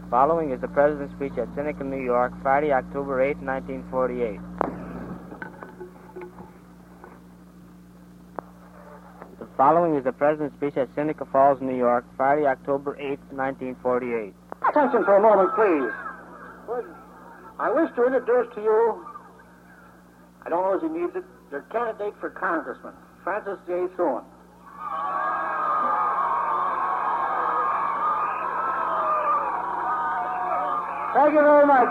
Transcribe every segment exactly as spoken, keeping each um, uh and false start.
Following is the President's speech at Seneca, New York, Friday, October eighth, nineteen forty-eight. The following is the President's speech at Seneca Falls, New York, Friday, October eighth, nineteen forty-eight. Attention for a moment, please. I wish to introduce to you, I don't know if he needs it, your candidate for Congressman, Francis J. Thune. Thank you very much.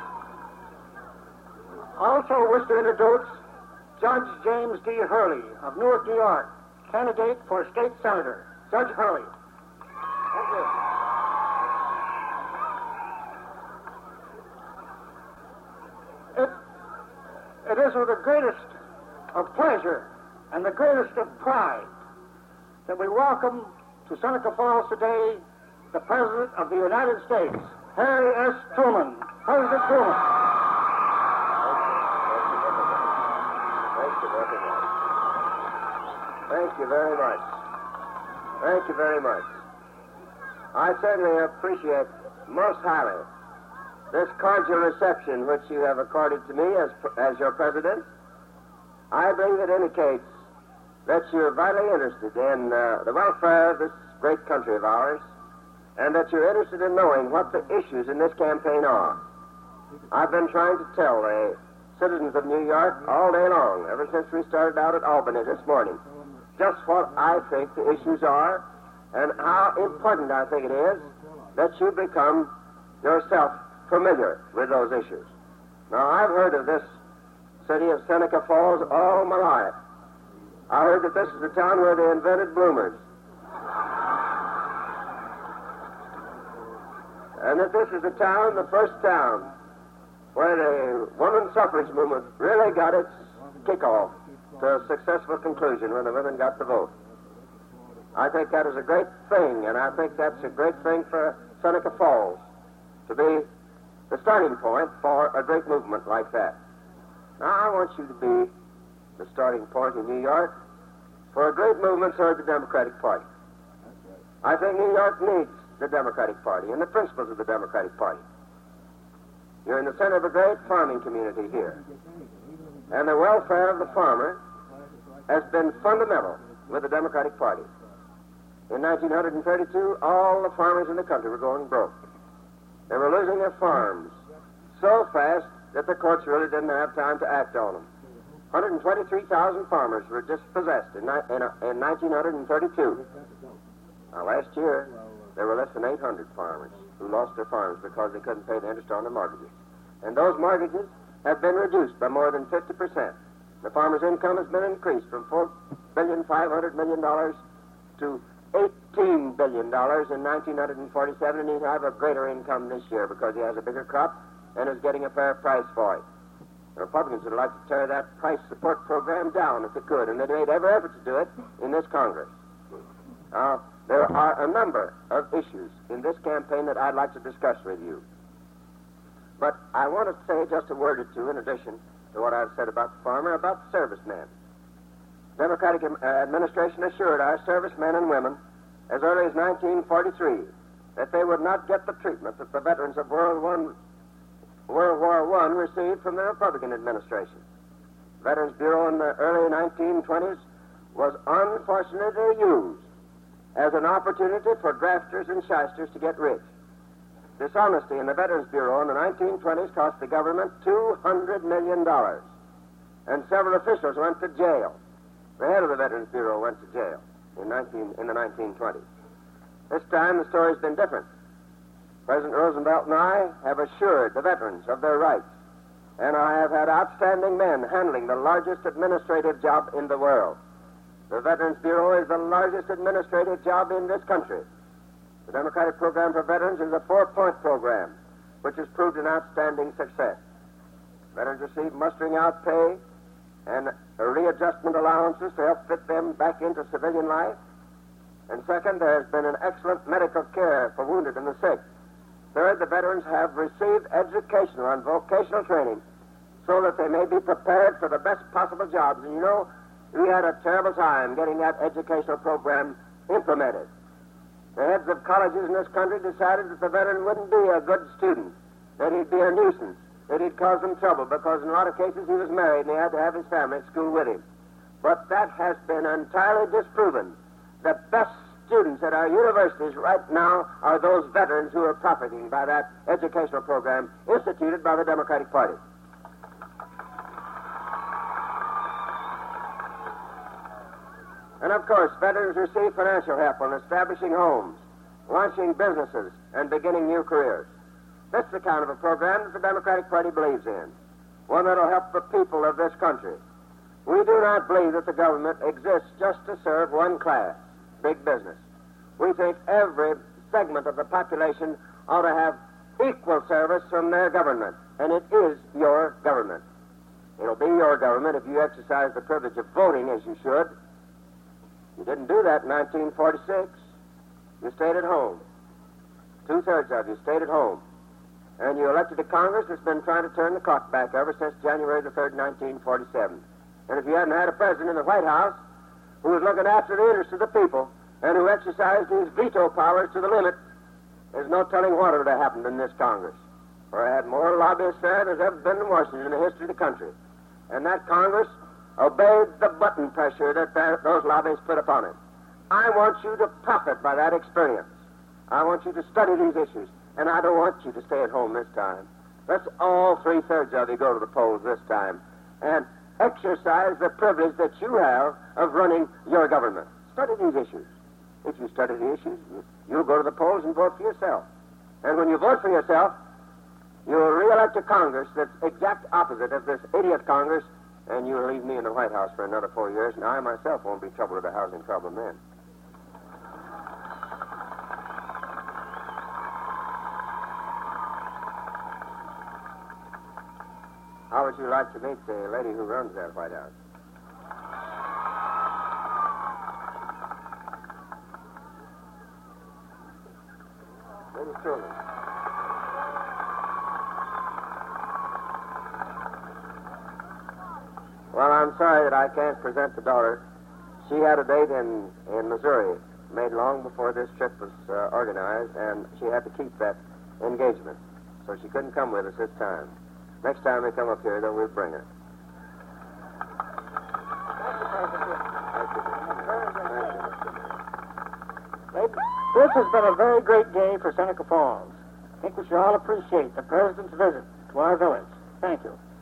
I also wish to introduce Judge James D. Hurley of Newark, New York, candidate for state senator. Judge Hurley. Thank you. It, it is with the greatest of pleasure and the greatest of pride that we welcome to Seneca Falls today the President of the United States, Harry S. Truman. President Truman. Thank you very much. Thank you very much. I certainly appreciate most highly this cordial reception which you have accorded to me as, as your president. I believe it indicates that you're vitally interested in uh, the welfare of this great country of ours, and that you're interested in knowing what the issues in this campaign are. I've been trying to tell the citizens of New York all day long, ever since we started out at Albany this morning, just what I think the issues are and how important I think it is that you become yourself familiar with those issues. Now, I've heard of this city of Seneca Falls all my life. I heard that this is the town where they invented bloomers. And that this is the town, the first town, where the women's suffrage movement really got its kickoff to a successful conclusion when the women got the vote. I think that is a great thing, and I think that's a great thing for Seneca Falls to be the starting point for a great movement like that. Now, I want you to be the starting point in New York for a great movement toward the Democratic Party. I think New York needs the Democratic Party and the principles of the Democratic Party. You're in the center of a great farming community here. And the welfare of the farmer has been fundamental with the Democratic Party. In nineteen thirty-two, all the farmers in the country were going broke. They were losing their farms so fast that the courts really didn't have time to act on them. one hundred twenty-three thousand farmers were dispossessed in, in, in nineteen thirty-two. Now, last year, there were less than eight hundred farmers who lost their farms because they couldn't pay the interest on their mortgages. And those mortgages have been reduced by more than fifty percent. The farmer's income has been increased from four billion five hundred million dollars to eighteen billion dollars in nineteen forty-seven, and he'll have a greater income this year because he has a bigger crop and is getting a fair price for it. The Republicans would like to tear that price support program down if they could, and they made every effort to do it in this Congress. Now, uh, there are a number of issues in this campaign that I'd like to discuss with you. But I want to say just a word or two in addition to what I've said about the farmer, about the servicemen. The Democratic uh, administration assured our servicemen and women as early as nineteen forty-three that they would not get the treatment that the veterans of World War World War One received from the Republican administration. The Veterans Bureau in the early nineteen twenties was unfortunately used as an opportunity for grafters and shysters to get rich. Dishonesty in the Veterans Bureau in the nineteen twenties cost the government two hundred million dollars, and several officials went to jail. The head of the Veterans Bureau went to jail in, nineteen, in the nineteen twenties. This time the story's been different. President Roosevelt and I have assured the veterans of their rights, and I have had outstanding men handling the largest administrative job in the world. The Veterans Bureau is the largest administrative job in this country. The Democratic Program for Veterans is a four-point program, which has proved an outstanding success. Veterans receive mustering out pay and readjustment allowances to help fit them back into civilian life. And second, there has been an excellent medical care for wounded and the sick. Third, the veterans have received educational and vocational training so that they may be prepared for the best possible jobs. And you know, we had a terrible time getting that educational program implemented. The heads of colleges in this country decided that the veteran wouldn't be a good student, that he'd be a nuisance, that he'd cause them trouble, because in a lot of cases he was married and he had to have his family at school with him. But that has been entirely disproven. The best students at our universities right now are those veterans who are profiting by that educational program instituted by the Democratic Party. And of course, veterans receive financial help in establishing homes, launching businesses, and beginning new careers. That's the kind of a program that the Democratic Party believes in, one that will help the people of this country. We do not believe that the government exists just to serve one class, big business. We think every segment of the population ought to have equal service from their government, and it is your government. It'll be your government if you exercise the privilege of voting as you should. You didn't do that in nineteen forty-six. You stayed at home. Two-thirds of you stayed at home. And you elected a Congress that's been trying to turn the clock back ever since January the third, nineteen forty-seven. And if you hadn't had a president in the White House who was looking after the interests of the people and who exercised his veto powers to the limit, there's no telling what would have happened in this Congress. For I had more lobbyists there than there's ever been in Washington in the history of the country. And that Congress obeyed the button pressure that those lobbyists put upon it. I want you to profit by that experience. I want you to study these issues, and I don't want you to stay at home this time. Let's all three-thirds of you go to the polls this time and exercise the privilege that you have of running your government. Study these issues. If you study the issues, you, you'll go to the polls and vote for yourself. And when you vote for yourself, you'll re-elect a Congress that's exact opposite of this idiot Congress, and you'll leave me in the White House for another four years, and I myself won't be troubled with the housing problem then. How would you like to meet the lady who runs that White House? Lady Truman. Well, I'm sorry that I can't present the daughter. She had a date in, in Missouri, made long before this trip was uh, organized, and she had to keep that engagement. So she couldn't come with us this time. Next time we come up here, then we'll bring her. This has been a very great day for Seneca Falls. I think we should all appreciate the President's visit to our village. Thank you.